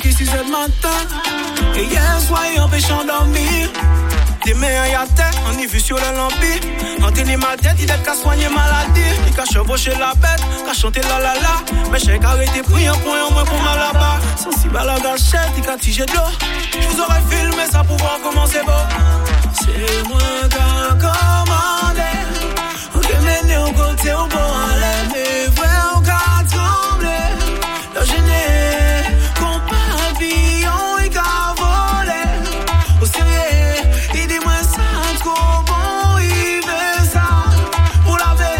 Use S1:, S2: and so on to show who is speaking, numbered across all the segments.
S1: ici ce matin. Et hier soir, empêchant dormir. Des mains à terre, on y vit sur le lampi. On tenait ma tête, il est qu'à soigner maladie. Il qu'à chevaucher la bête, qu'à chanter la la la. Mais j'ai arrêté pris un point au moins pour mal là-bas. Sensible à la gâchette, il qu'à tiger de l'eau. Je vous aurais filmé ça pour voir comment c'est beau. C'est moi qui a commandé. On peut mener au côté au bon aller. Mais vrai, on qu'à trembler. Le gêné, qu'on pavillon, il qu'à voler. Au sérieux, il dit moi ça trop bon, il veut ça pour la veille.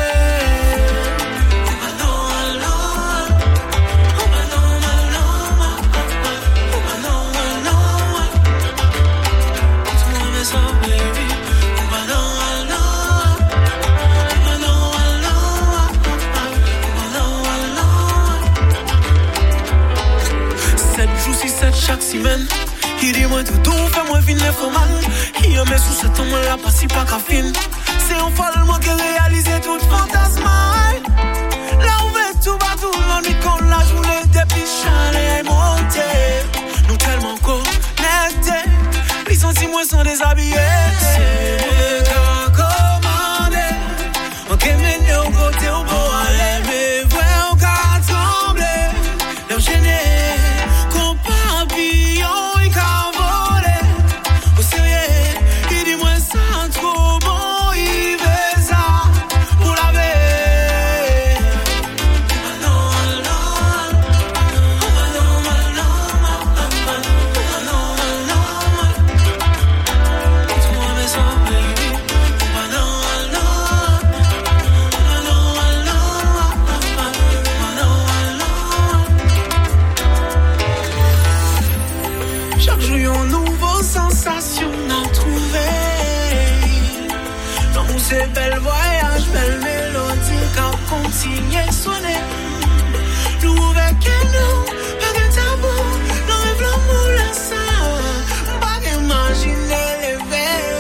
S1: Chaque semaine, il dit moi tout fais-moi vine les faux man. Il y a mes sous cette homme là pas si pas qu'à fin. C'est un folle moi qui réalise tout fantasme. Là où veut tout va tout le monde qu'on la journée depuis chalet monté. Nous tellement connectés. Les sentiments sont déshabillés. C'est moi qui a commandé. On peut mener au côté au beau aller. Mais vrai on qu'a tremblé. Leur gêné. C'est bel voyage, belle mélodie, quand continue à sonner. Nous avec nous, pas de tabou, nous rêve l'amour, la sang, pas imaginer les veilles.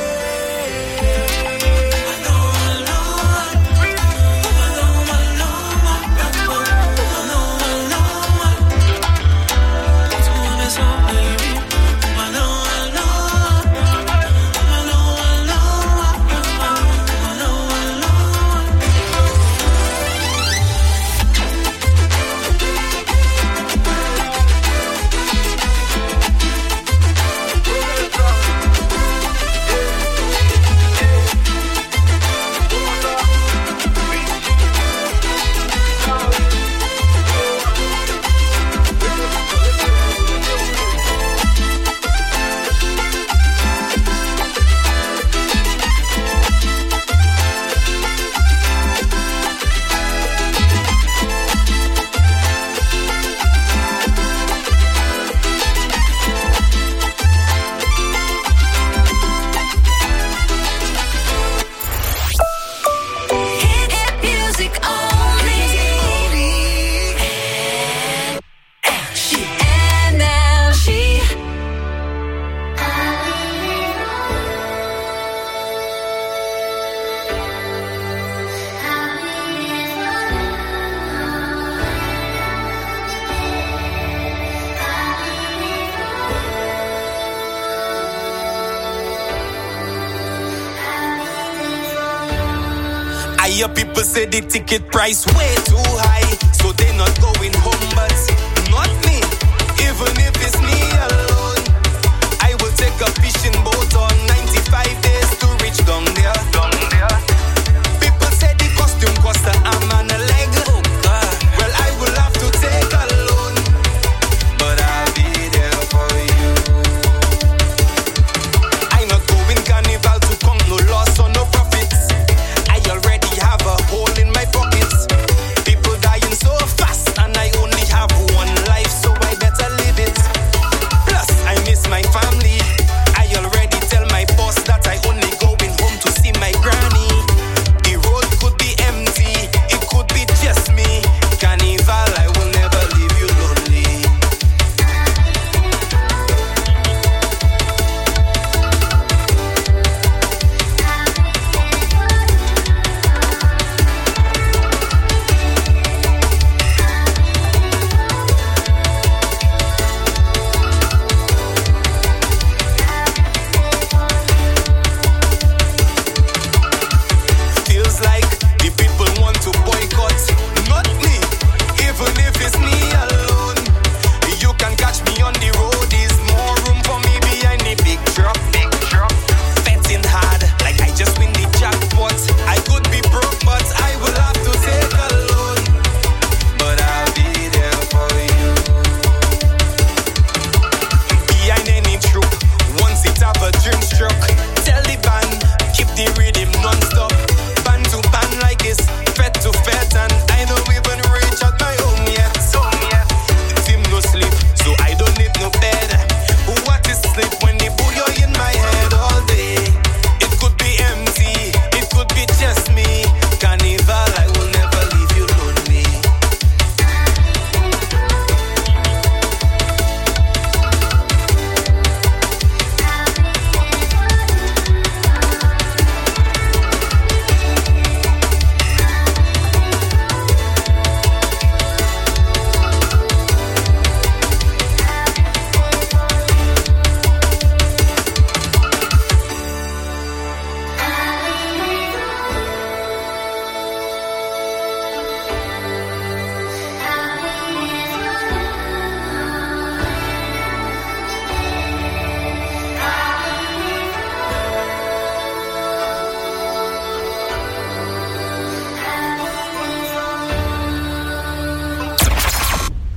S2: Your people say the ticket price way too high, so they not going home, but not me. Even if it's me alone, I will take a fishing boat on 95 days to reach down there. People say the costume cost an arm and a leg. Oh God. Well, I will have to take a loan, but I'll be there for you. I'm not going carnival to count no loss or no profits. I already have a hole in my pockets. People dying so fast, and I only have one life, so I better live it. Plus, I miss my family. I already tell my boss that I only going home to see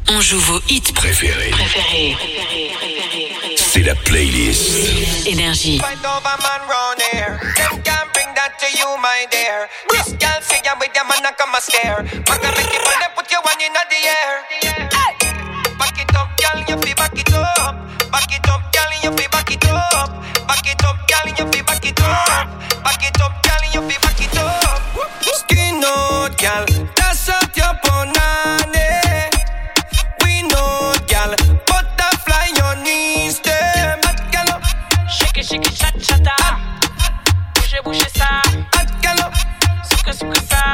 S3: On joue vos hits préférés.
S4: C'est la playlist
S3: Énergie.
S5: Fight over man round here. Them can't bring that to you, my dear. This girl see ya with them and I come a stare. Maka make it and put your one in the air. Back it up, girl, you feel back it up. Back it up, girl, you feel back it up. Back it up, girl, you feel back it up. Back it up, girl, you feel back it up. Skin out, girl, dash out your punani. We know, girl, butterfly your knees, them. Girl,
S6: shake it, chat, chata. Bouge ça.
S5: girl,
S6: Suka ça.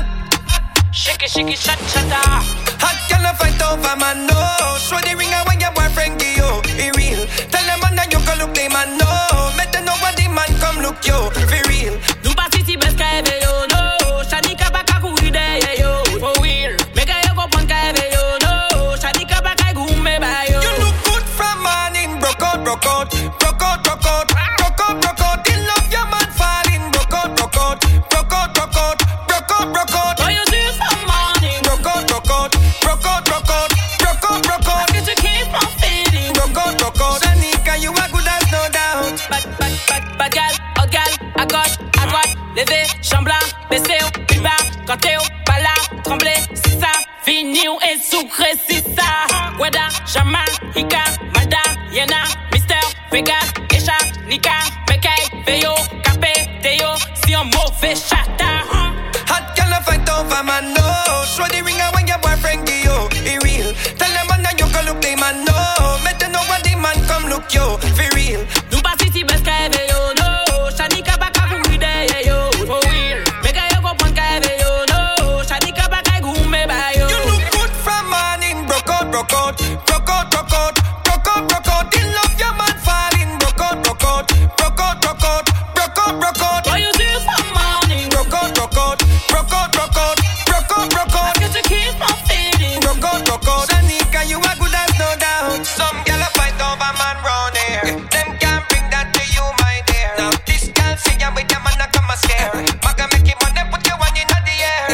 S6: Shake it, chat, chata.
S5: hot girl, fight over man, no. Show the ring when your boyfriend give you. It real. Tell them man that you can look them man, no. Make them know what the man come look you. For real.
S6: Nou pa si ti bes ka eve yo, no. Shani ka pa ka kouri de yo. For real. Make a yo kompon ka eve yo, no. Shani ka pa ka gume ba yo.
S5: You look good from morning. Broke out, broke out. Broke out, broke out. Broke out, broke out. In love your man falling. Broke out, broke out. Broke out, broke out. Broke out, broke out.
S6: Oh, you see from morning.
S5: Broke out, broke out. Broke out, broke out. Broke out, broke out.
S6: Get you keep on feeling.
S5: Broke out, broke out. Shanika, you are good as no doubt.
S6: Bad gal, oh gal, à gauche, à droite, levé, chamblant, baissé au plus bas, quand t'es au pas là, tremblé, c'est ça, fini ou est sucré, c'est ça. Weda, Jama, Ika, Mada, Yena, Mister, Vega, Esha, Nika, Mekay, Veyo, Capé, Teo, si on mauvais chata.
S5: Hot girl, fight over man, no. Show the ring when your boyfriend give you. It real. Tell them man that you can look them man, no. Make them know what the man come look you. For real.
S6: Nou pa si ti bes ka eve yo, no. Shani ka pa ka kouri de yo. For real. Make a yo kompon ka eve yo, no. Shani ka pa ka gume ba yo.
S5: You look good from morning. Broke out, broke out. Broke out, broke out. Broke out, broke out. In love your man falling. Broke out, broke out. Broke out, broke out. Broke out, broke out.
S6: Oh, you see from morning.
S5: Broke out, broke out. Broke out, broke out. Broke out, broke out.
S6: Get you keep on feeling.
S5: Broke out, broke out. Shanika, you are good as no doubt. Some gyal a fight over man round here. Them can't bring that to you, my dear. Now this gyal see ya with them and I come a scare. Maga make him money, put your one in the air.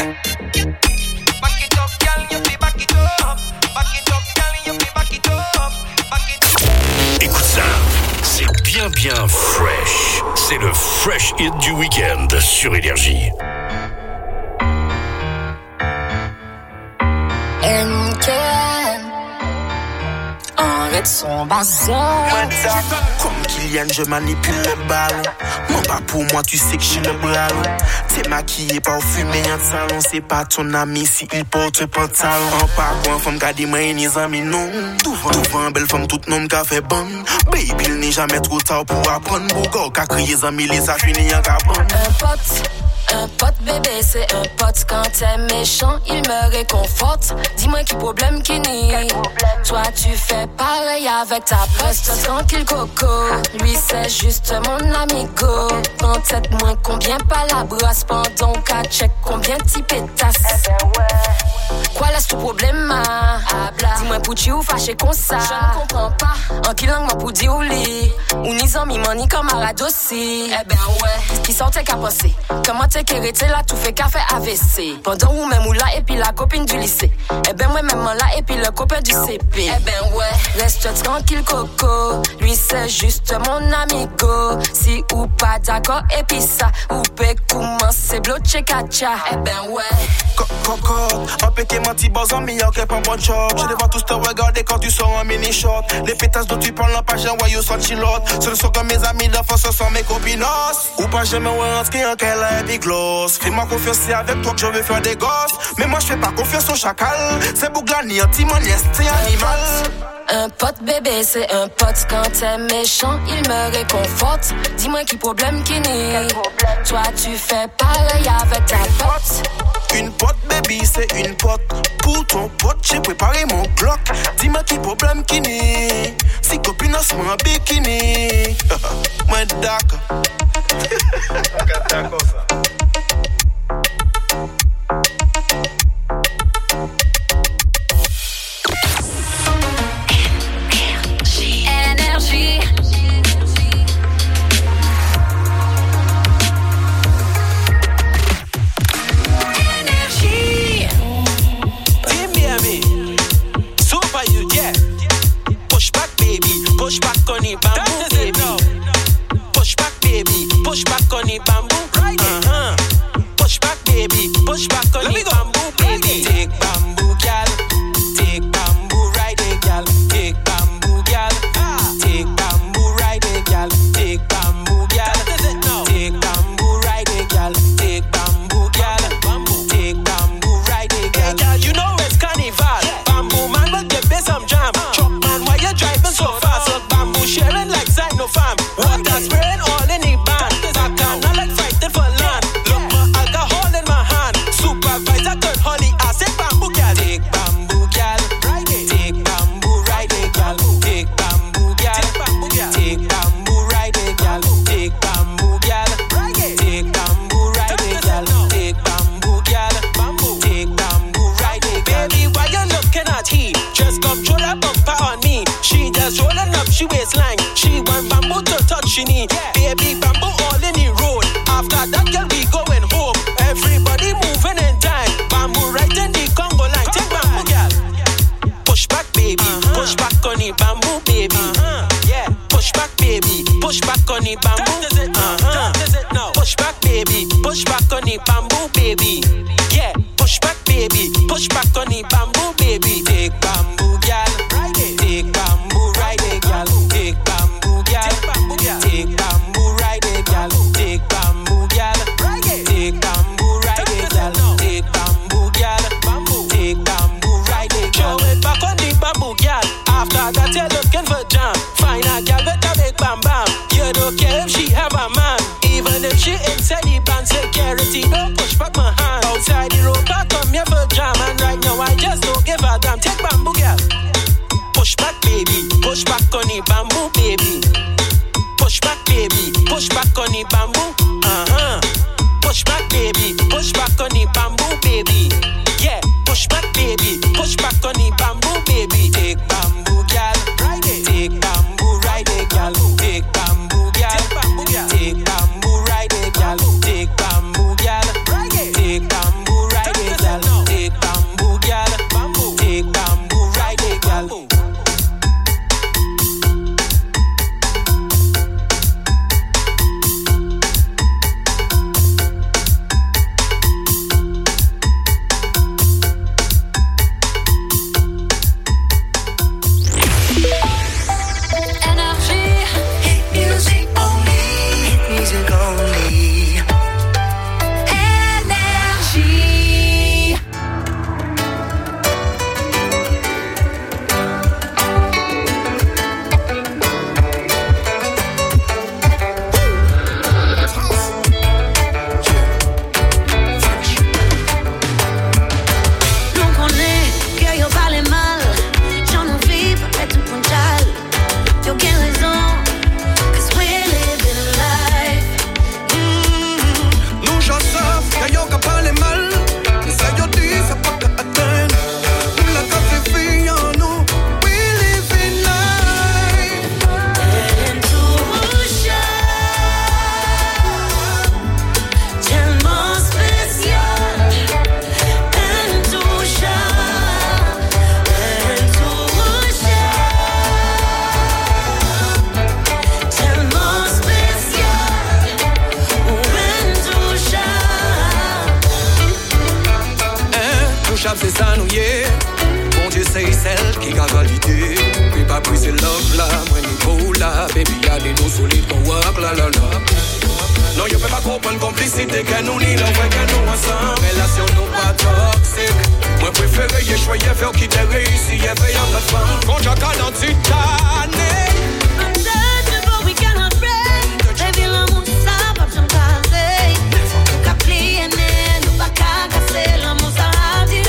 S5: Back it up, gyal, you feel back it up. Back it up, gyal, you feel back it up. Back it up.
S4: Écoute ça, c'est bien fresh. C'est le fresh hit du week-end sur Énergie.
S7: Arrête son bazar.
S1: Comme Kylian, je manipule le ballon. Mon pas pour moi, tu sais que je suis le ballon. T'es maquillé, parfumé en salon. C'est pas ton ami si il porte pantalon. En pas quoi, femme garder moi et les amis, non. Devant belle femme, toute nom qu'a fait bon. Baby, il n'est jamais trop tard pour apprendre. Bouga, qu'a crié les amis, les a fini en cabane.
S7: Un pote bébé, c'est un pote. Quand t'es méchant, il me réconforte. Dis-moi qui problème qui nie. Toi tu fais pareil avec ta poste. Tranquille coco, lui c'est juste mon amigo. En tête moins combien pas la brasse. Pendant qu'à check combien t'y pétasses. Quoi laisse tout problème dis-moi pour tu ou fâché comme ça. Je ne comprends pas. En qui langue moi pour dire ou li. Ou ni amis ni camarade aussi. Eh ben ouais, qui sortait qu'à penser. Comment t'es qu'érité là tout fait café AVC. Pendant ou même ou là et puis la copine du lycée. Eh ben moi même là et puis le copain du CP. Eh ben ouais, reste tranquille coco. Lui c'est juste mon amigo. Si ou pas d'accord et puis ça. Ou peut commencer bloquer kacha. Eh ben ouais.
S1: Coco, un pété menti bazan, meilleur qu'un pas bon job. Je les vois tous te regarder quand tu sors en mini short. Les pétasses dont tu parles n'ont pas jamais voyou sans chilote. Ce ne sont que mes amis d'enfance, ce sont mes copinos. Ou pas jamais ouais, inscrit en qu'elle a des gloss. Fais-moi confiance, c'est avec toi que je vais faire des gosses. Mais moi je fais pas confiance au chacal. C'est Bouglani, anti-maniès, c'est animal.
S7: Un pote bébé, c'est un pote. Quand t'es méchant, il me réconforte. Dis-moi qui problème qui nie. Toi tu fais pareil avec ta pote.
S1: Une pote baby, c'est une pote. Pour ton pote, j'ai préparé mon Glock. Dis-moi qui problème qui nie. Si copine se met en bikini. Moi d'accord. D'accord ça.
S3: Énergie.
S2: bamboo, baby. Yeah, push back, baby. Push back on the bamboo, baby. Take bamboo, gal. Take bamboo, ride it, gal. Take bamboo, gal. Take bamboo, ride it, gal. Take bamboo, gal. Take bamboo, ride it, gal. Take bamboo, gal. Take bamboo, ride it, gal. Show it back on the bamboo, gal. After that, you're looking for jam. Find a gal with a big bam bam. You don't care if she have a man. Even if she inside the band, security don't push back my hand. Outside the road, I come here for jam. And right now, I just don't give a damn. Take bamboo, gal. Push back, baby. Push back on the bamboo, baby. Push back, baby. Push back on the bamboo. Push back, baby. Push back on the bamboo, baby. Yeah, push back, baby. Push back on the bamboo, baby. Take bamboo, gal. Take bamboo, ride it, gal. Take bamboo, gal. Take bamboo, ride it, gal. Take bamboo, gal. Take bamboo, ride it, gal. Take bamboo, gal. Take bamboo, ride it, gal. C'est ça nous y est. Bon Dieu c'est celle qui a validé. Puis pas plus c'est love là. Moi niveau là. Baby y'a des dos solides qu'on work la la la. Non y'a pas comprendre complicité que nous ni l'envoi que nous ensemble. Relation nous pas toxique. Moi préféré y'a choisi faire qui t'est réussi. Y'a fait y'a notre femme. Quand j'ai calent titané. I'm searching but we cannot break. Baby l'amour ça pas j'en casser. Nous qu'à plier nous pas qu'à casser. L'amour ça a tiré.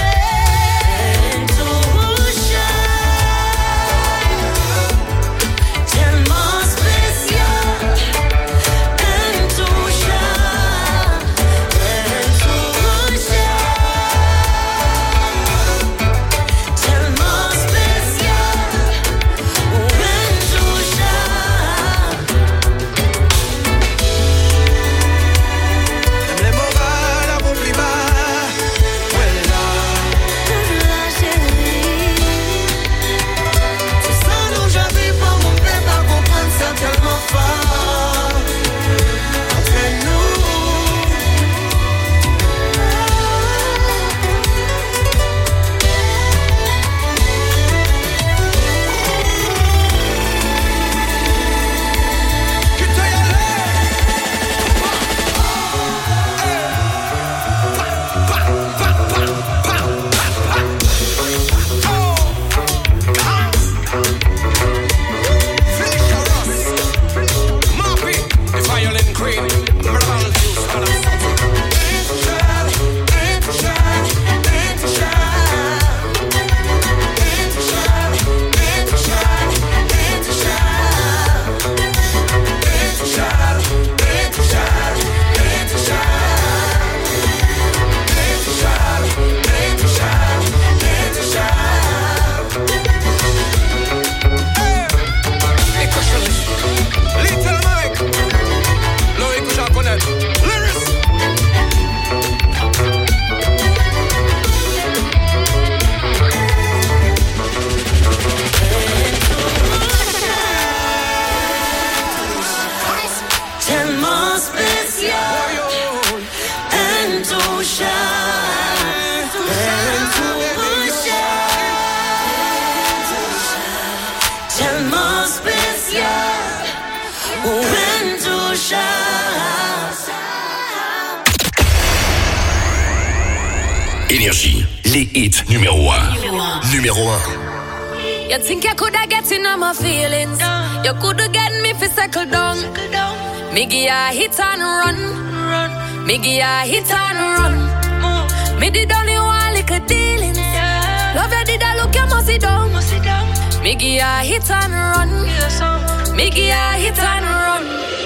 S4: Énergie, les hits numéro 1. Numéro 1.
S7: You think you coulda get in on my feelings? You coulda get me fi settle down. Me give a hit and run. Me give a hit and run. Me did only one little dealings. Love you did I look you must sit down. Me give a hit and run. Me give a hit and run.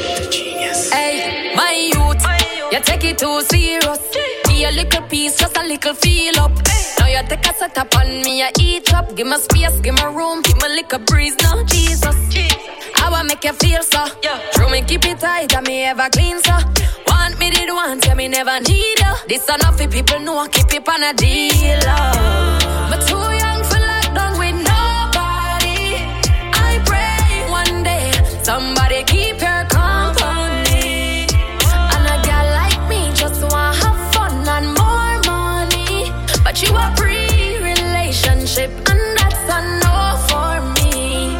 S7: Hey, my youth, you take it too serious. Give a little piece, just a little feel up. Now you take a set up on me, I eat up. Give me space, give me room, give me little breeze now. Jesus, I wanna make you feel so. True me keep it tight, and me ever clean so. Want me did want, yeah me never need you. This enough for people know, keep it on a deal. But too young for lockdown with nobody. I pray one day somebody keep your company. And a girl like me just wanna have fun and more money. But you a pre-relationship and that's a no for me.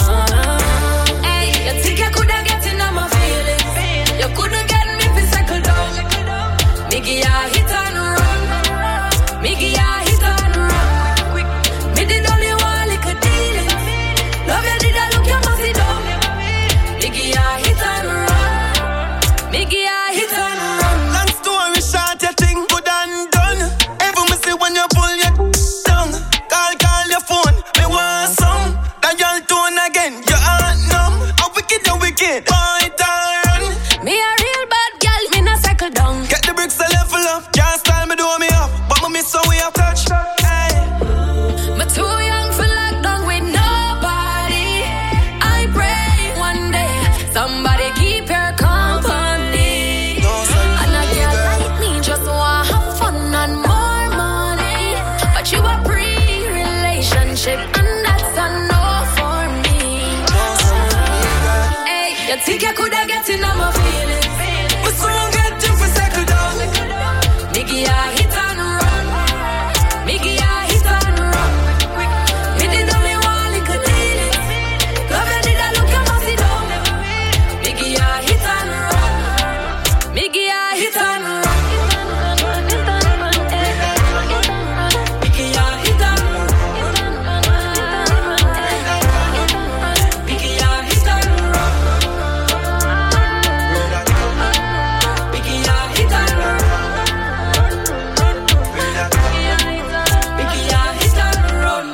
S7: Hey, you think you coulda get in on my feelings? You coulda get me fi settle down. Me give ya hit and run. Me give ya hit and run. Me did only one little dealing. Love you did I look you must sit down. Me give ya hit and run. Me give ya hit and run.
S1: Long story short, you think good and done. Every me see when you pull your down. Call your phone, me want some. That y'all tone again, you aren't numb. How wicked you wicked, boy, run.
S7: Me a real bad girl, me not cycle down.
S1: Get the bricks a level up, can't style me do me up. But me miss how we have touch. Hey.
S7: Me too young for lockdown with nobody. I pray one day somebody keep your company. And a girl like me just want have fun and more money. But you a pre-relationship and that's a no for me. Hey, you think you coulda get in on my feelings?
S1: But soon get you for settle down.
S7: Me give ya hit and run. Me give ya hit and run. Me did only one little dealing. Love you did I look you must sit down. Me give ya hit and run. Me give ya hit and run. Me give ya hit and run. Me give ya hit and run. Me give ya hit and run. Me give ya hit and run.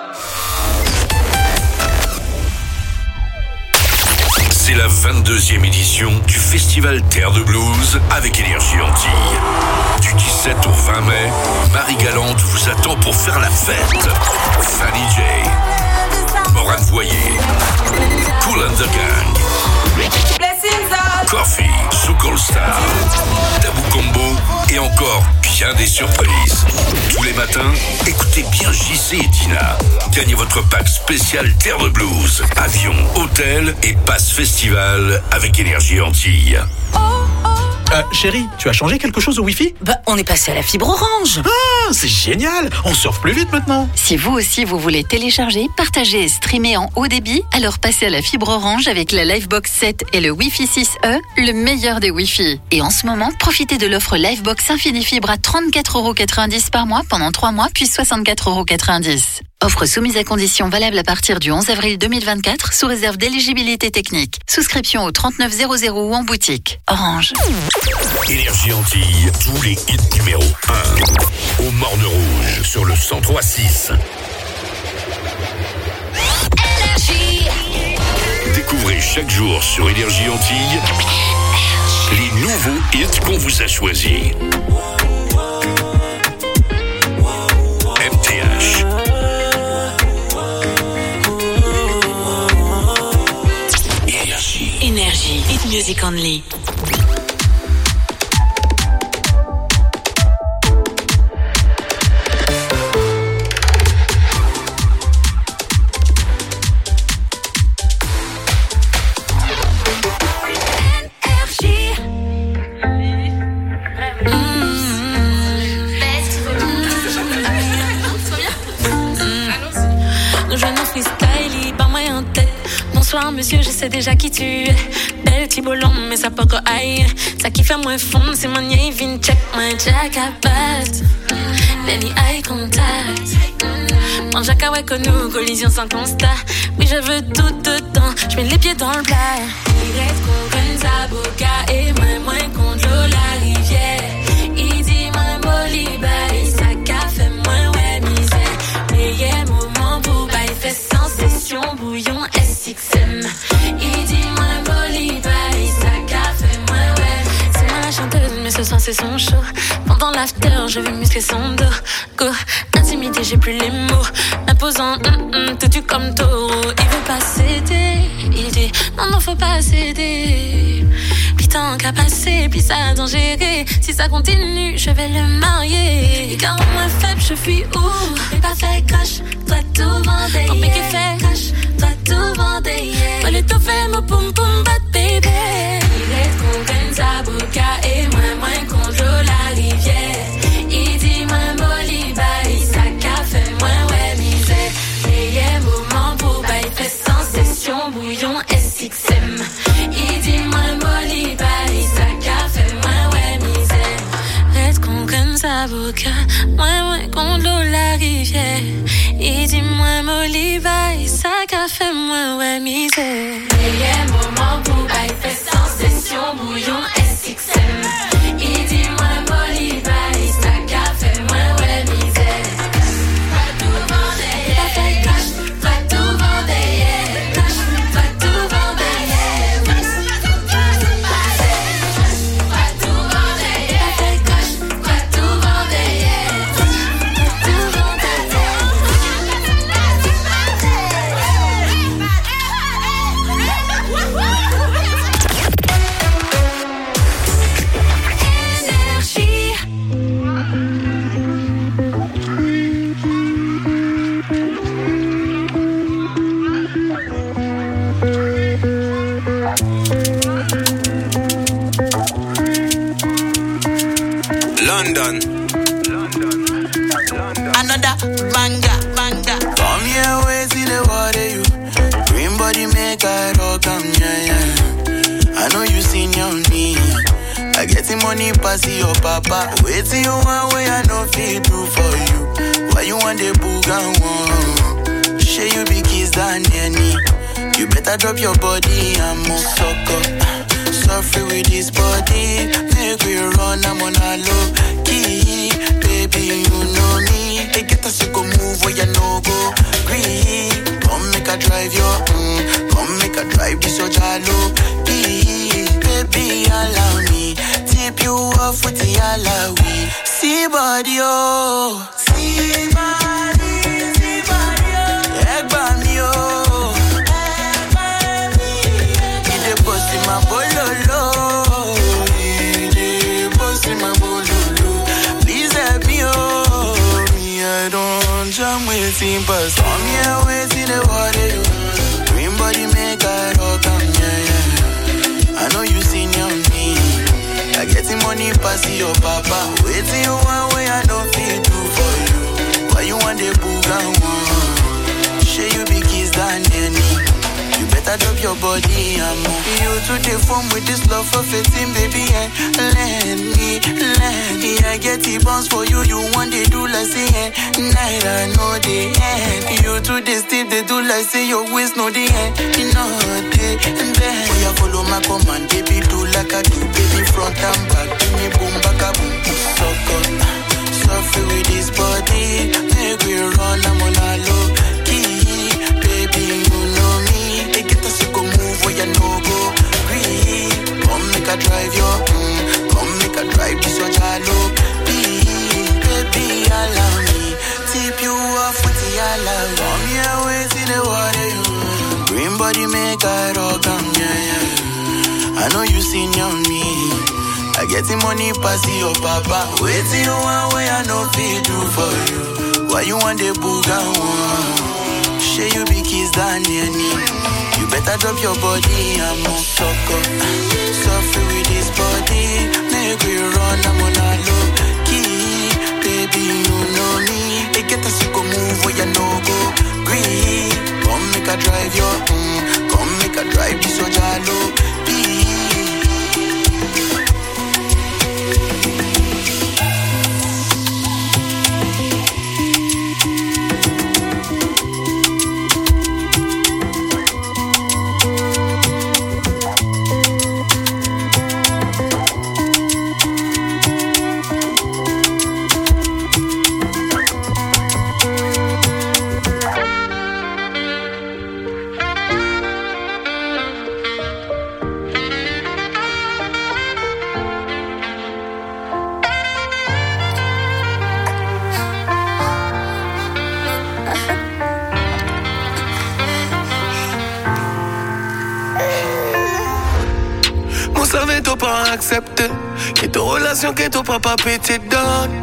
S4: C'est la 22e édition du Festival Terre de Blues avec Énergie Antilles. Du 17 au 20 mai, Marie Galante vous attend pour faire la fête. Fanny J, Morane Voyer, Kool and the Gang, Coffee, Soukol Star, Tabou Combo et encore bien des surprises. Tous les matins, écoutez bien JC et Dina. Gagnez votre pack spécial Terre de Blues. Avion, hôtel et passe festival avec Énergie Antilles.
S8: Chérie, tu as changé quelque chose au Wi-Fi ?
S9: Bah, on est passé à la fibre orange.
S8: Ah, c'est génial! On surfe plus vite maintenant.
S10: Si vous aussi vous voulez télécharger, partager et streamer en haut débit, alors passez à la fibre orange avec la Livebox 7 et le Wi-Fi 6E, le meilleur des Wi-Fi. Et en ce moment, profitez de l'offre Livebox Infinifibre à 34,90€ par mois pendant 3 mois, puis 64,90€. Offre soumise à conditions valable à partir du 11 avril 2024 sous réserve d'éligibilité technique. Souscription au 3900 ou en boutique. Orange.
S4: Énergie Antilles, tous les hits numéro 1. Au Morne Rouge, sur le 103.6. Découvrez chaque jour sur Énergie Antilles les nouveaux hits qu'on vous a choisis. MTH.
S3: Énergie. Hit Music Only.
S11: Bonsoir monsieur, je sais déjà qui tu es. Belle Thibault long, mais ça peut aïe. Ça qui fait moins fond, c'est mon vient check my jack à base. Lenny eye contact. Mange à kawaii que nous, collision sans constat. Oui, je veux tout dedans, je mets les pieds dans le plat. Il reste qu'on prenne sa boca et moins contre l'eau la rivière. Il dit moins boliba, il sac à fait moins ouais misère. Meilleur moment pour bail fait sans session bouillon SXM. Il dit moins boliba, il sac à fait moins ouais. C'est moi la chanteuse, mais ce soir c'est son show. Pendant l'after, je vais muscler son dos. Go, intimidé, j'ai plus les mots. Imposant, têtu comme taureau. Il veut pas céder. Il dit, non, faut pas céder. Puis tant qu'à passer, puis ça a gérer. Si ça continue, je vais le marier. Car moins faible, je fuis où? Mais pas fait crash, toi tout vendé. Ton mec est fait crash, toi tout vendé. Moi le tout fait, mon poum poum bat bébé. Il reste qu'on prenne sa boca et moins contre l'eau la rivière. Il dit moins boliba, il sac à fait moins ouais misère. Meilleur moment pour bail fait sans session bouillon SXM. Il dit moins boliba, il sac à fait moins ouais misère. Reste qu'on prenne sa boca, moins contre l'eau la rivière. Il dit moins boliba, il sac à fait moins ouais misère. Meilleur moment pour bail fait sans session bouillon SXM. Il dit moins boliba, il sac à fait moins ouais misère. Toi tout vendé, pas fait cash, toi tout vendé, cash, toi tout vendé, toi tout vendé, pas fait cash, toi tout vendé, toi tout vendé.
S2: London.
S1: Another banger. Come here, we see the water, you. Green body make I rock, yeah. I know you seen your me. I get the money pass your papa. Wait till you want way I know feel do for you. Why you want the boogan one? Share you be kiss than any. You better drop your body and move sucker. Suffer with this body, make we run, I'm on a low key. Baby, you know me. They get us to go move where you no go. Green, come make a drive your come make a drive this your jalo. Baby, allow me. Tip you off with the alawi. See body, oh. See body, oh. Egg by me, oh. My bololo, my bololo. Please help me, oh. Me, I don't jam with him, but come here, wait in the water. Green body make I rock, yeah. I know you seen your me. I get the money pass your papa. Wait till you want way I don't feel do for you. Why you want the boogan one? Share you be kiss than any. You better drop your body and move. You to the form with this love for 15, baby, and let me. I get the bounce for you, you want they do like say, night I know the end. You to the steep, they do like say your waist know the end. You know the end. Oh, you follow my command, baby, do like I do, baby, front and back. Give me boom, back a boom, sucker. Suffer with this body, make we run, I'm on a low key. Baby, you know me. They get us to go move where you no go. Green, come make a drive your come make a drive this your jalo. Baby, allow me. Tip you off with the alawi. Come here, wait in the water, you. Green body make a rock, yeah. I know you seen your me. I get the money pass your papa. Wait till you want way I know feel do for you. Why you want the boogan one? Share you be kiss than any. You better drop your body and move sucker. Suffer with this body, make we run, I'm on a low key. Baby, you know me. They get us to go move where you no go. Green, come make a drive your come make a drive this your jalo.
S12: ton pas accepté. Que ton relation, que ton papa pété donne.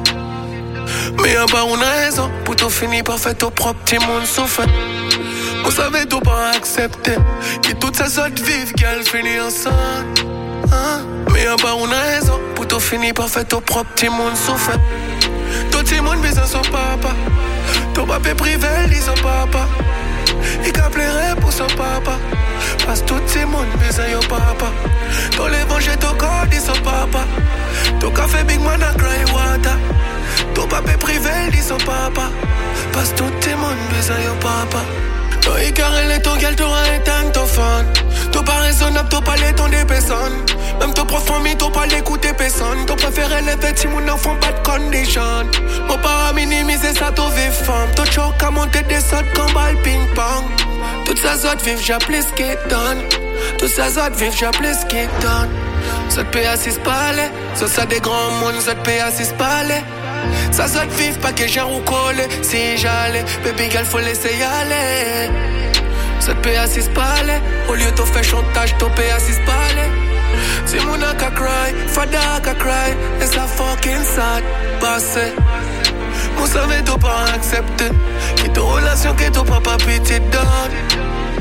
S12: Mais en bas on a raison. Pour tout finir par faire ton propre petit monde souffre. Vous savez tout pas accepté. Que toutes ces autres vivent qu'elles finissent ensemble. Mais en bas on a raison. Pour tout finir par faire ton propre petit monde souffre. Tout petit monde besoin son papa. Ton papa privé dit son papa. Il plairait pour son papa. Parce que tout le monde besoin de papa. Ton l'évangile, ton corps dit son papa. Ton café Big Man a cry water. Ton papa privé dit son papa. Parce que tout le monde besoin de papa. Ton écarrel et ton gueule, t'auras éteint ton fan. Ton pas raisonnable, ton pas les ton des personnes. Même ton prof famille, ton pas l'écouter personne. Ton préféré les petits, mon enfant pas de condition. Mon para minimiser ça, ton vive femme. Ton choc à monter des sautes comme balle ping-pong. Toutes ces autres vivent, j'appelle ce qui donne. Toutes ces autres vivent, j'appelle ce qui donne. Ça te paye à 6 palais. Ça des grands mondes, ça te paye à 6 palais. Ça te vive, pas que j'ai ou collé. Si j'allais, baby girl, faut laisser y aller. Ça te paye à 6 palais. Au lieu de faire chantage, t'en paye à 6 palais. Si mon a cry, fada ka cry. Et ça fucking sad, passé. Vous savez t'as pas accepté. Que ton relation, que ton papa pitié donne.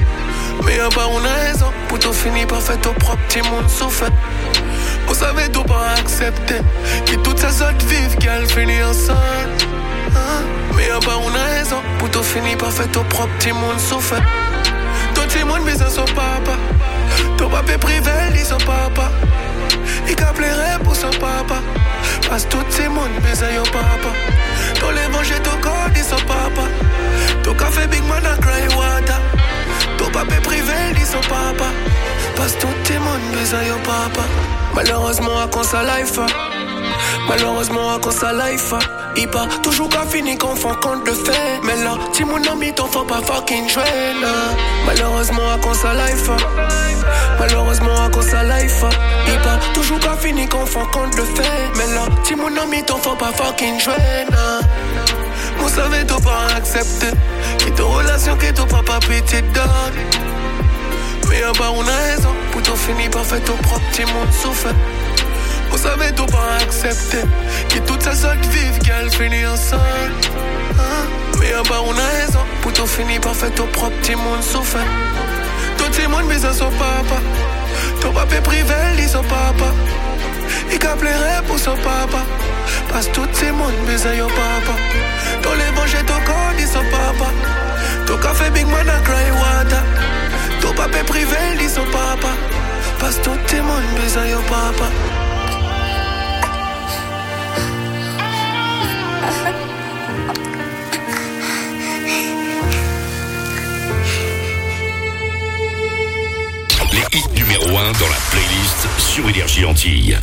S12: Mais en bas on a raison. Pour tout finir par faire ton propre petit monde souffre. Vous savez t'as pas accepté. Que toutes ces autres vivent qu'elles finissent ensemble. Mais en bas on a raison. Pour tout finir par faire ton propre petit monde souffre. Ton petit monde besoin son papa. Ton papa privé dit son papa. Il plairait pour son papa. Parce que tout le monde besoin de papa. Ton l'évangile, ton corps dit son papa. Ton café Big Man a cry water. Ton papa privé dit son papa. Parce que tout le monde besoin de papa. Malheureusement à cause de life. Malheureusement à cause de life. Il pas toujours qu'à finir qu'on fait compte de fait. Mais là, si mon ami t'en faut pas fucking jouer. Malheureusement à cause de life. Malheureusement à cause de life. Il pas toujours qu'à finir qu'on fait compte de fait. Mais là, si mon ami t'en faut pas fucking jouer. Vous savez t'as pas accepté. Que ton relation, que ton papa pitié donne. Mais en bas on a raison. Pour tout finir par faire ton propre petit monde souffre. Vous savez t'as pas accepté. Que toutes ces autres vivent qu'elles finissent ensemble. Mais en bas on a raison. Pour tout finir par faire ton propre petit monde souffre. Tout le monde besoin son papa. Ton papa privé dit son papa. Il plairait pour son papa. Parce que tout le monde besoin de papa. Ton l'évangile, ton corps dit son papa. Ton café Big Man a cry water. Ton papa privé dit son papa. Parce que tout le monde besoin de papa.
S4: Les hits numéro 1 dans la playlist sur Énergie Antilles.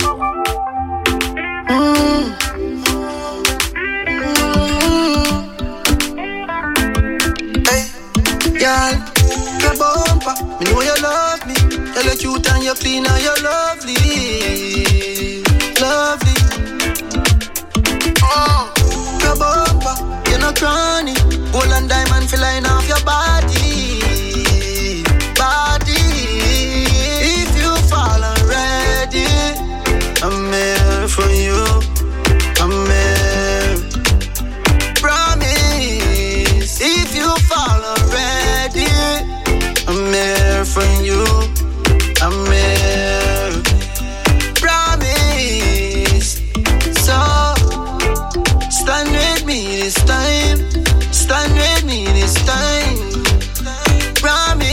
S13: Hey, girl, your bumper, me know you love me. You're look cute and you're clean and you're lovely, lovely. Your bumper, you're not cranny. Gold and diamond flying off your body, body. If you fall already, I'm here for you. I'm here. Promise. If you fall already, I'm here for you. I'm here. Promise. So stand with me this time. Stand with me this time. Promise.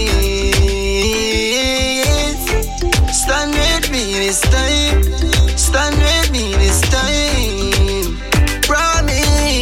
S13: Stand with me this time. Stand with me this time. Promise.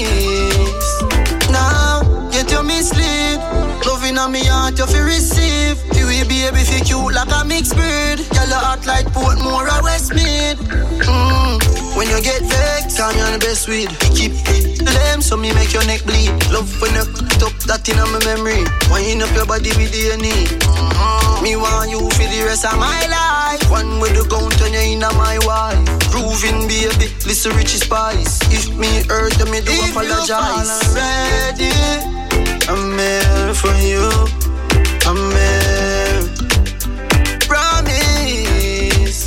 S13: Now, get your mislead. Loving on me heart, you feel receive. You will be able to cute like a mixed breed. Yellow heart like Portmore or Westmead. When you get vexed, I'm your best weed. Keep them so me make your neck bleed. Love when you top that in my memory. Wind up your body with DNA. Me want you for the rest of my life. One with the gun turn you in my wife. Proving baby, listen Richie Spice. If me hurt you, me do if apologize. If you fall already, I'm here for you. I'm here. Promise.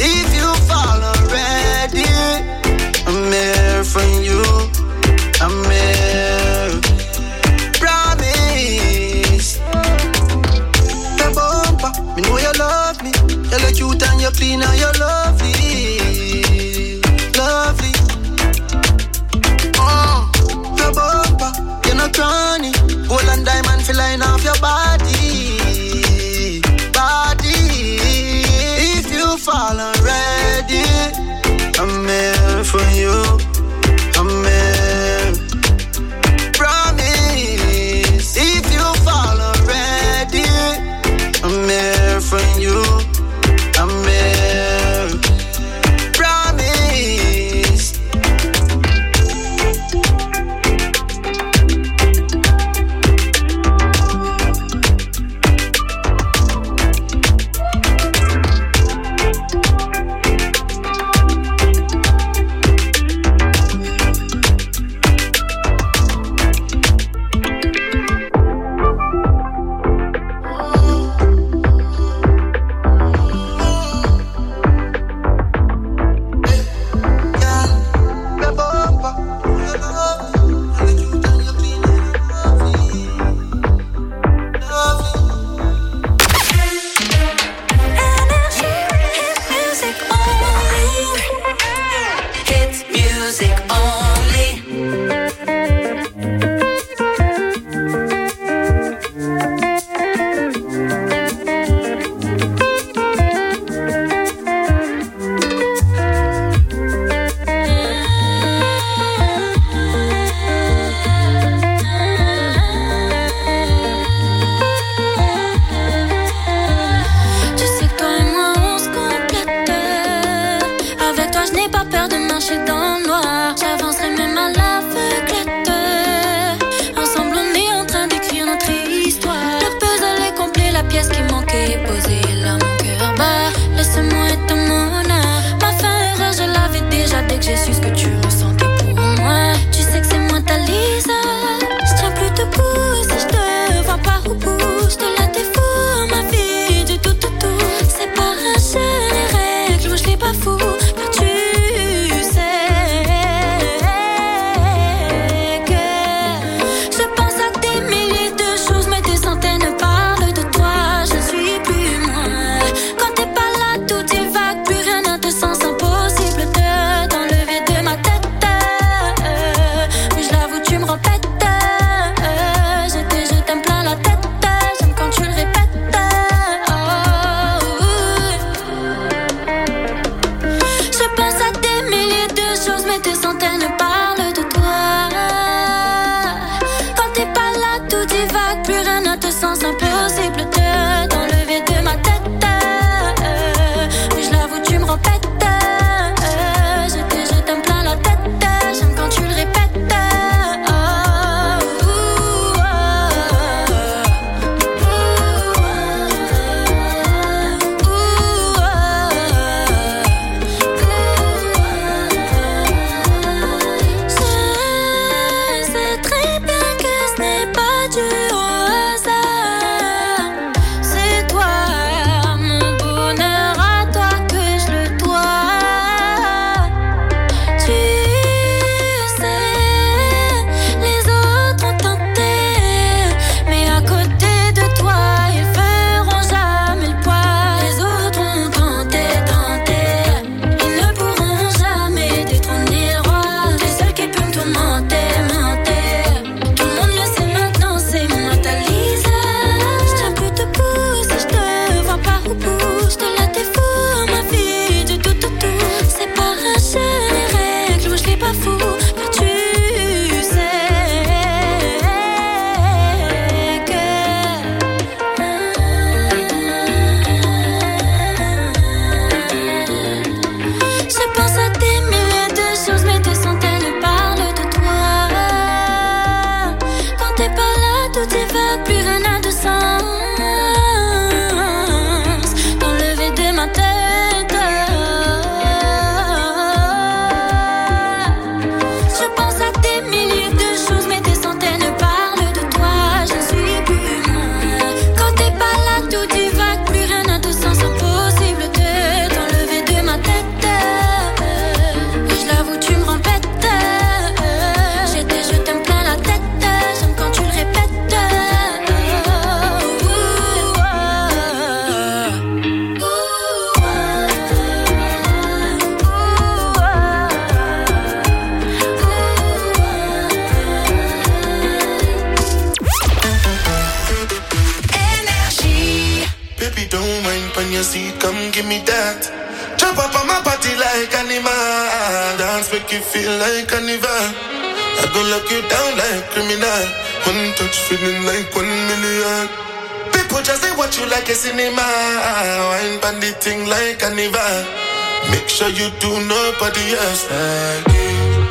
S12: come give me that. Jump up on my body like animal. Dance make you feel like carnival. I go lock you down like criminal. One touch feeling like 1 million. People just say what you like a cinema. Wine bandit thing like carnival. Make sure you do nobody else like it.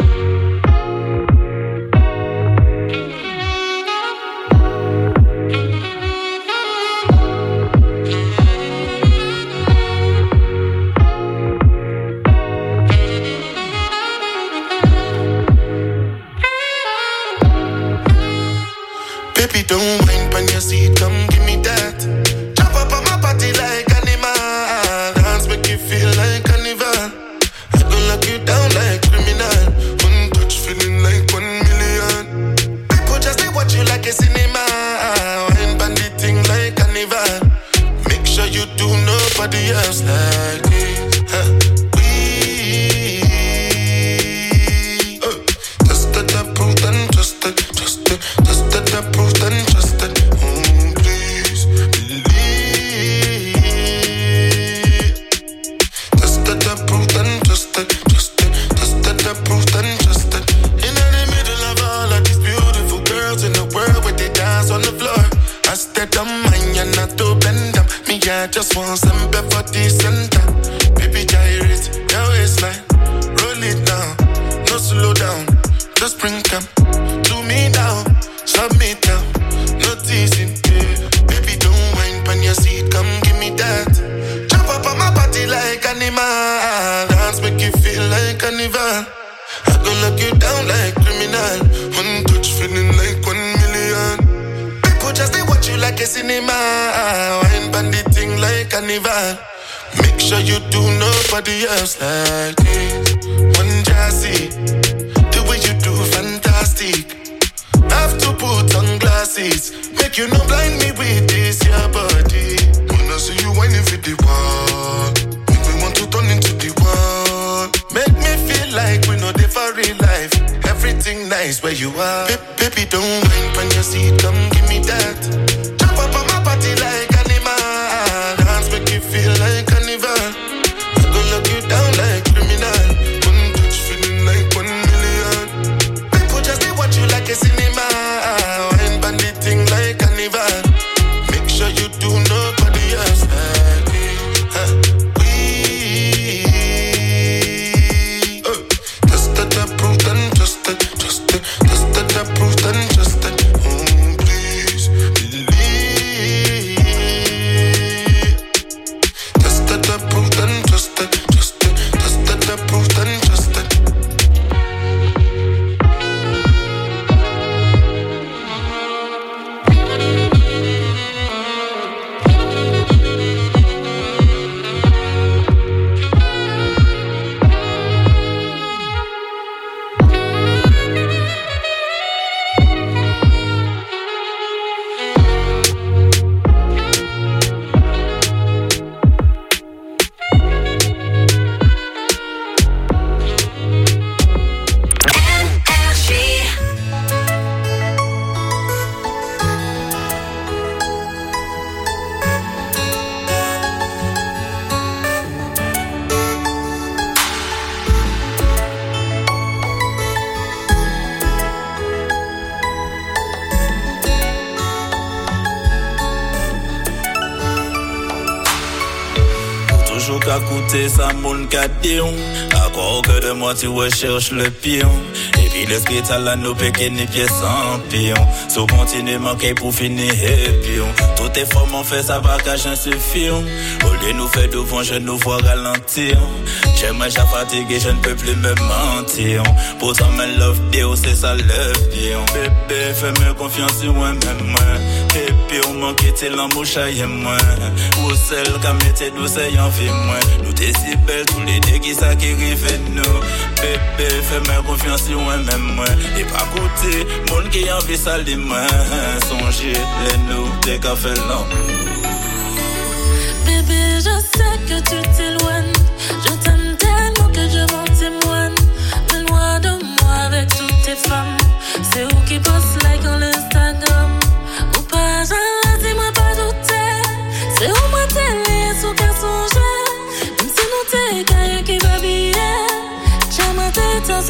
S12: Baby, don't whine on your seat, come give me that. Jump up on my body like animal. Dance make you feel like carnival. I go lock you down like criminal. One touch feeling like 1 million. People just say what you like a cinema. Wine bandit thing like carnival. Make sure you do nobody else like this. Just the proof and just the proof and trusted. Please believe. Just the proof and trusted. Just the proof and trusted. In the middle of all of these beautiful girls in the world where they dance on the floor. I stayed on mine and not to bend them. Me, I just want some for the center. Baby, gyrate your waistline. Roll it down, no slow down. Just bring them to me now. Submit now, no teasing, yeah. Baby, don't whine on your seat, come give me that. Jump up on my body like animal. Dance make you feel like carnival. I go lock you down like criminal. One touch feeling like 1 million. People just say what you like a cinema. Wine bandit thing like carnival. Make sure you do nobody else like this. One jazzy, the way you do fantastic. Have to put on glasses. Make you not blind me with this your body. Wanna see you whining for the wall. Make me want to turn into the wall. Make me feel like we know they for real life. Everything nice where you are. Baby, don't whine on your seat, come give me that. Jump up on my body like animal. Dance make you feel like carnival. I go lock you down like criminal. One touch feeling like 1 million. People just say what you like a cinema. Wine bandit thing like carnival. Make sure you do nobody else like it. Just the proof and just the proof and just the. Please believe. Just the proof and just the proof and just the.
S14: Toujours qu'à coûter ça mon cadeau. À quoi que de moi tu recherches le pion. Et puis l'hôpital à nos pequeños pieds sans pion. So continue manquer pour finir et pion. Tout est fort m'en fait ça va cacher un suffisant. Au lieu nous faire devant je nous vois ralentir. J'aimerais déjà fatigué je ne peux plus me mentir. Pourtant me love Dieu c'est ça le pion. Bébé fais-moi confiance sur moi-même moi. Et puis on manque t'es l'embouche à moi. Ou celle qui mette douce et en vie moi. Nous t'es si belle tous les deux qui ça qui rive nous. Bébé fais-moi confiance sur moi-même moi. Et pas côté monde qui envie ça les mains. Songez les nous des cafés l'amour.
S11: Bébé je sais que tu t'éloignes. Je t'aime tellement que je m'en témoigne. Mais loin de moi avec toutes tes femmes. C'est où qui bosse like on l'Instagram. Ou pas jamais dis-moi pas douter. C'est où moi télé sous qu'à songer.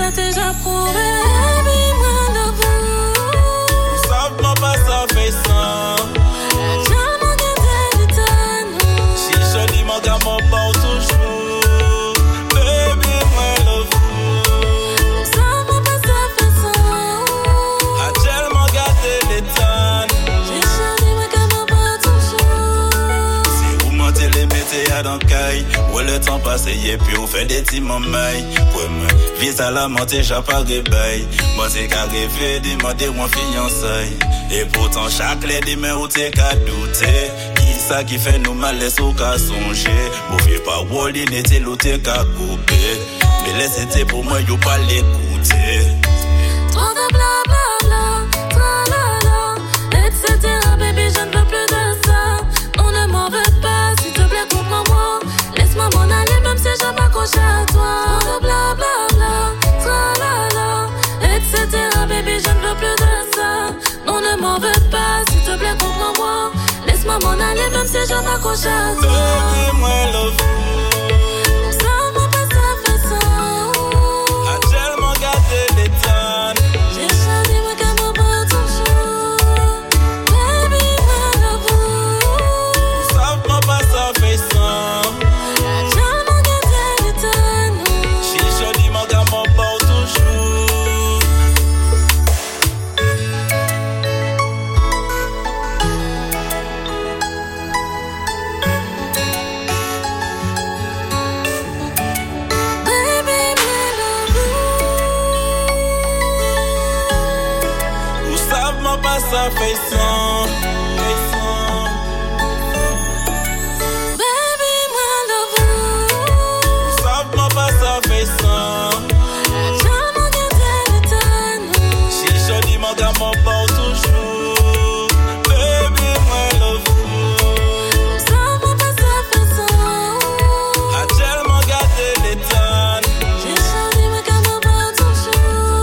S11: ça déjà prouvé. Baby, moi le vous
S14: savent moi pas ça fait ça.
S11: J'aime mon gâteau de tonne.
S14: Si je dis mon gars mon bord toujours. Baby, moi le vous
S11: savent moi pas ça fait ça.
S14: Achel mon gâteau de tonne.
S11: J'ai choisi mon gars mon bord toujours.
S14: Si vous montez les mettez à dans caille. Ouais le temps passe et puis vous faites des petits mamans. Pour moi, vis à la montée j'ai pas réveil. Moi c'est qu'à rêver demander mon fiançailles. Et pourtant chaque lady mais où t'es qu'à douter. Qui ça qui fait nous mal laisse au cas songer. Mauvais pas Wally n'était l'autre qu'à couper. Mais laissez pour moi you pas l'écouter.
S11: Trop de blablabla, tralala, etc. Baby je ne veux plus de ça. On ne m'en veut pas, s'il te plaît comprends-moi. Laisse-moi m'en aller même si je m'accroche à toi. Trop de blablabla, tralala, etc. Baby je ne veux plus de ça. On ne m'en veut pas, s'il te plaît comprends-moi. Laisse-moi m'en aller même si je m'accroche à toi.
S14: Baby moi love you.
S11: Ça m'a pas ça fait ça.
S14: Achel mon gâteau de tonne.
S11: J'ai choisi mon gars mon bord toujours. Baby moi love you.
S14: Savent moi pas ça fait ça.
S11: Achel mon gâteau de tonne.
S14: Si je dis mon gars mon bord toujours. Pas ça fait ça.
S11: Baby, moi love you.
S14: Savent moi pas ça fait ça.
S11: J'aime mon gâteau de tonne.
S14: Si je dis mon gars mon bord toujours. Baby, moi love you.
S11: Savent moi pas ça fait ça.
S14: Achel mon gâteau de tonne.
S11: J'ai choisi mon gars mon bord toujours.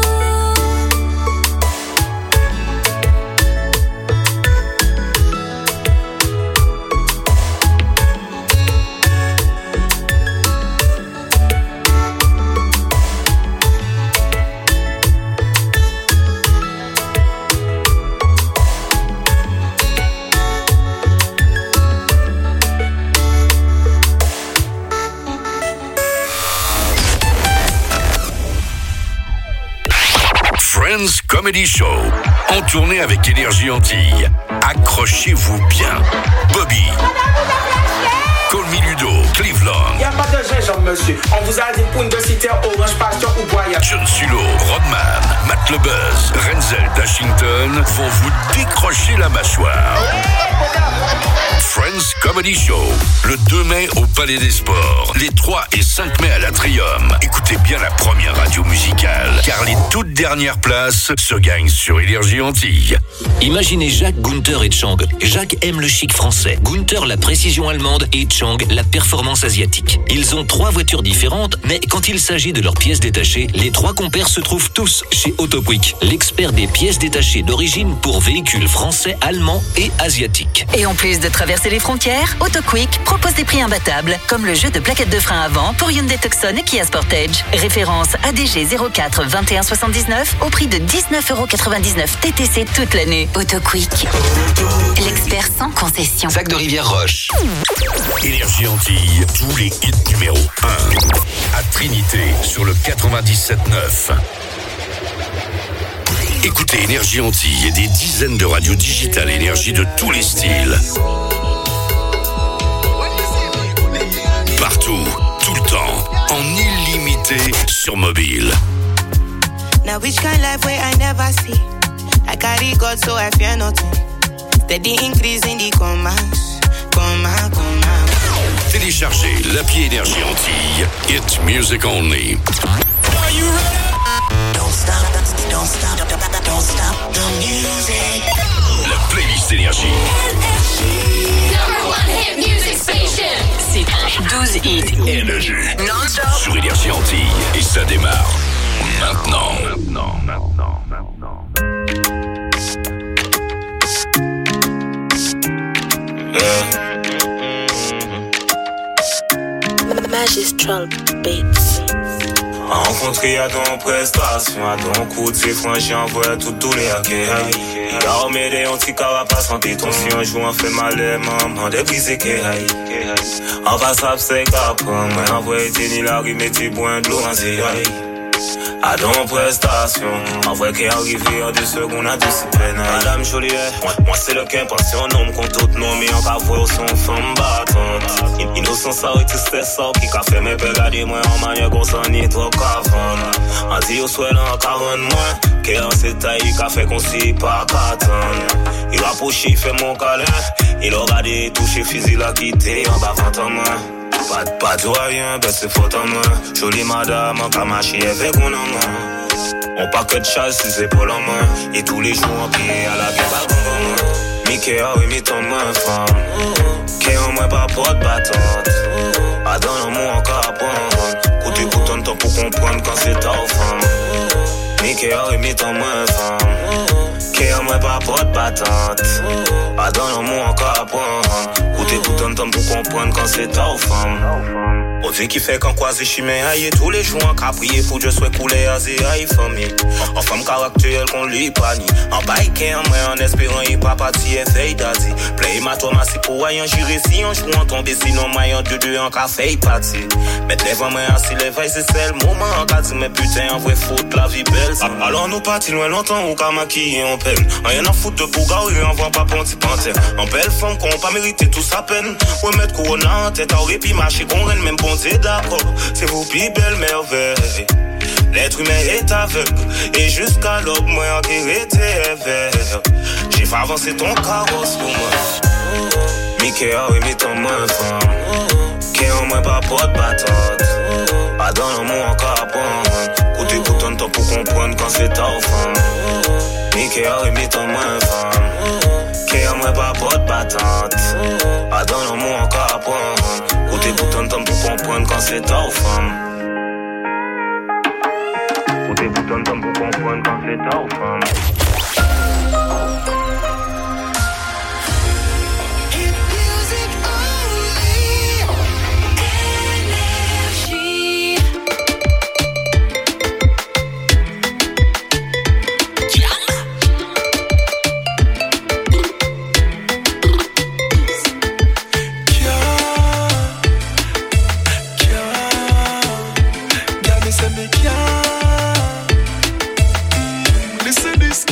S4: Friends Comedy Show, en tournée avec Énergie Antilles. Accrochez-vous bien. Bobby, Call Me Ludo, Cleveland.
S15: Y'a pas de gingembre, monsieur. On vous a dit pour une de citer Orange Passion ou Boya.
S4: John Sulo, Rodman, Matt Le Buzz, Renzel d'Ashington vont vous décrocher la mâchoire. Friends Comedy Show, le 2 mai au Palais des Sports, les 3 et 5 mai à l'Atrium. Écoutez bien la première radio musicale, car les toutes dernières places se gagnent sur Énergie Antilles.
S16: Imaginez Jacques, Gunther et Chang. Jacques aime le chic français, Gunther la précision allemande et Chang la performance asiatique. Ils ont 3 voitures différentes, mais quand il s'agit de leurs pièces détachées, les 3 compères se trouvent tous chez Autoquick, l'expert des pièces détachées d'origine pour véhicules français, allemands et asiatiques.
S9: Et en plus de traverser les frontières, Autoquick propose des prix imbattables, comme le jeu de plaquettes de frein avant pour Hyundai Tucson et Kia Sportage. Référence ADG 04 21 79 au prix de 19,99€ TTC toute l'année. Autoquick, l'expert sans concession.
S16: Sac de Rivière Roche.
S4: Énergie Antilles, tous les hits numéro 1. À Trinité, sur le 97.9. Écoutez Énergie Antilles et des dizaines de radios digitales énergie de tous les styles. Partout, tout le temps, en illimité sur mobile.
S17: Now which kind life where I never see. I carry God so I fear nothing. Steady increase in the commas.
S4: Téléchargez l'appli Énergie Antilles. Hit music only.
S17: Are you ready? Don't stop the music.
S4: La playlist Énergie.
S11: Number one hit music station.
S9: C'est 12 hits.
S4: Énergie.
S9: Non-stop.
S4: Sur Énergie Antilles. Et ça démarre maintenant.
S18: Magistral Beats.
S12: On
S18: font tri à ton prestation, à ton coup de ses franchis, envoie tous les hackers. Il a remis des anti-carapaces, santé ton si un jour on fait mal, maman, des brisés qui aille. En passable, c'est qu'après, moi, envoie tenir la rime et t'es boin de l'eau en zéaille. À ton prestation, en vrai qui est arrivé en 2 secondes à discipline. Madame Joliet, moi c'est le qu'un pension, nom contre tout nom, mais on va voir son femme battante. Innocent ça et tristesse ça, qui qu'a fait mes pères garder moi en manière qu'on s'en est trop qu'avant. On dit au souhait là en 40 mois, qui en cette taille, qu'a fait qu'on s'y pas qu'attendre. Il va pocher, il fait mon câlin, il aura des touches physiques à quitter en bas 20 ans moins. Pas de rien, ben c'est faute en moi. Jolie madame, en kamachi avec mon nom. On pas que de chasse, si c'est pas la main. Et tous les jours, on pied à la gueule. Mickey a remis ton main, femme. Qui en moi pas porte battante. A dans l'amour encore à prendre. Côté pour ton temps pour comprendre quand c'est ta femme. Mickey a remis ton main, femme. Qui en moi pas porte battante. A dans l'amour encore à prendre. Côté pour ton temps pour comprendre quand c'est ta femme. On dit qui fait qu'en croise chimé aïe tous les jours en caprier pour Dieu soit coulé à zé aïe famille. En femme caractère qu'on lui pani. En bike en moi en espérant y pas parti et fait d'adi. Play ma Thomas si pour aïe en juré si en jouant tomber sinon moi en deux en café parti. Mettre les vents moi assis les veilles c'est le moment en cas dit mais putain en vrai faute la vie belle. Alors nous partis loin longtemps ou qu'à maquiller en peine. Rien à foutre de bouga ou en voit pas ponti panthère. En belle femme qu'on pas mérité tout sa peine. Ouais mettre corona en tête aurait pu marcher qu'on renne même bon c'est d'accord, c'est vous plus belle merveille. L'être humain est aveugle, et jusqu'à l'aube, moi en était vert. J'ai fait avancer ton carrosse pour moi. Mickey a remis ton main femme. Qui en moi pas porte battante. A dans l'amour encore à prendre. Côté pour ton temps pour comprendre quand c'est ta femme. Mickey a remis ton main femme. Qui en moi pas porte battante. A dans l'amour encore à prendre. Côté pour ton temps pour comprendre quand c'est ta femme. Côté pour ton temps pour comprendre quand c'est ta femme.
S12: Listen this.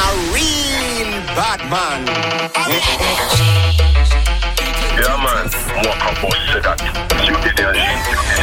S19: a real bad man.
S20: Yeah man, moi quand on sait that, sur énergie.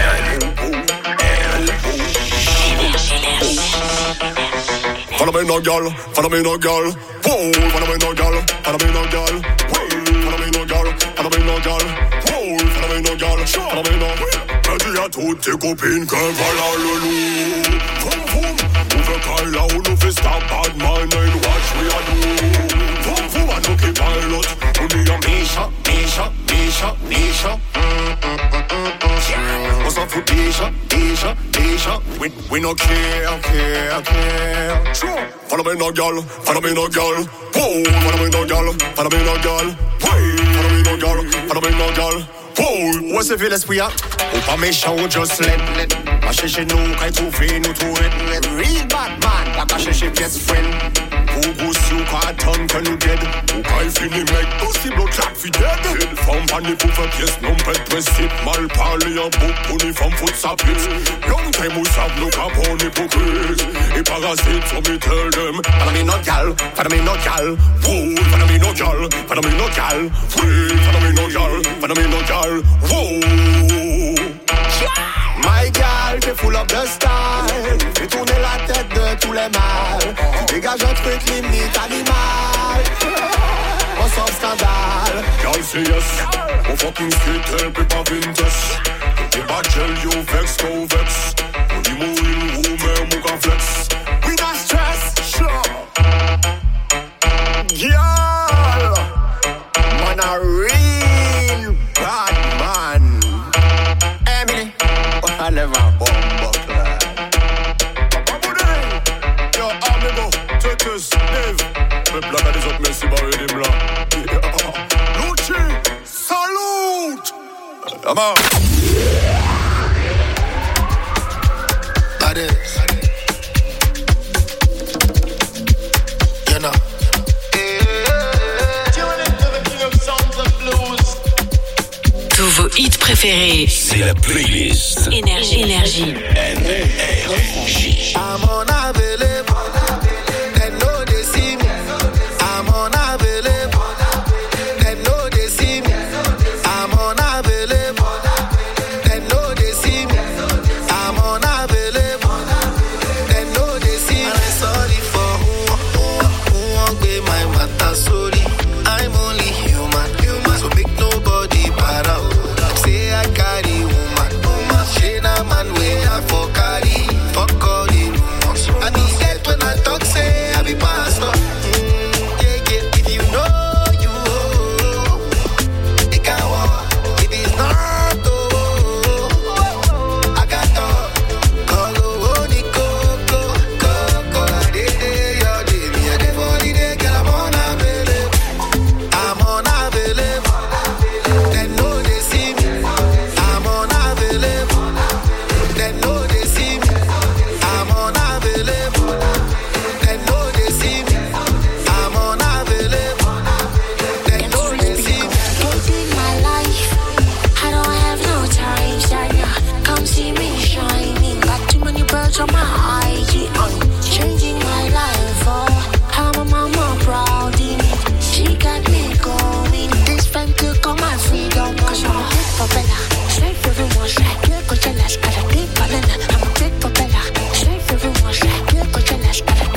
S12: Follow me no girl, follow me no girl. Whoa, follow me no girl, follow me no girl. Follow me no girl, follow me no girl. Whoa, follow me no girl, follow me no. Dis à toutes tes copines que voilà le loup. Vroom vroom, ouvre call là où nous fait stop bad man and watch me a do. Vroom vroom, I know keep pilot. On dit a Misha, Misha, Misha, Misha. On s'en fout déjà, déjà, déjà. We no care, care, care. Follow me no girl, follow me no girl. Whoa, follow me no girl, follow me no girl. Hey, follow me no girl, follow me no girl. Whoa, où est-ce que l'esprit a? Ou pas méchant ou just let. Va chercher nous, quand il trouve nous tout it. Real bad man, pas qu'à chercher best friend. Ou goussi ou qu'à attendre que nous dead. Ou quand il finit mec, possible au clap fi dead. Une femme panée pour faire pièce, non pète principe. Mal parler en boucle, pour une femme fout sa pisse. Long time ou savent nous qu'à bon hypocrite. Et parasite, so me tell them. Follow me no gal, follow me no gal. Whoa, follow me no gal, follow me no gal. Follow me no gal, follow me no gal. Whoa. My gal, t'es full of the style. Fais tourner la tête de tous les mâles. Tu dégages un truc limite animal. On sort scandale. Y'all say yes. On fucking street, elle peut pas vintage. T'es pas gel, you vex, go vex. On dit mou in, ou même ou can flex. We not stress, sure. Girl, man a real bad man. Emily, I never buckler. Yo, amigo, Titus, Dave. Me blague à des autres, merci, barré des blancs. Lucci, salute! Come on. That is. You know. Tune into the king of songs and blues.
S3: Tous vos hits préférés.
S4: C'est la playlist
S3: Énergie.
S12: I'm on a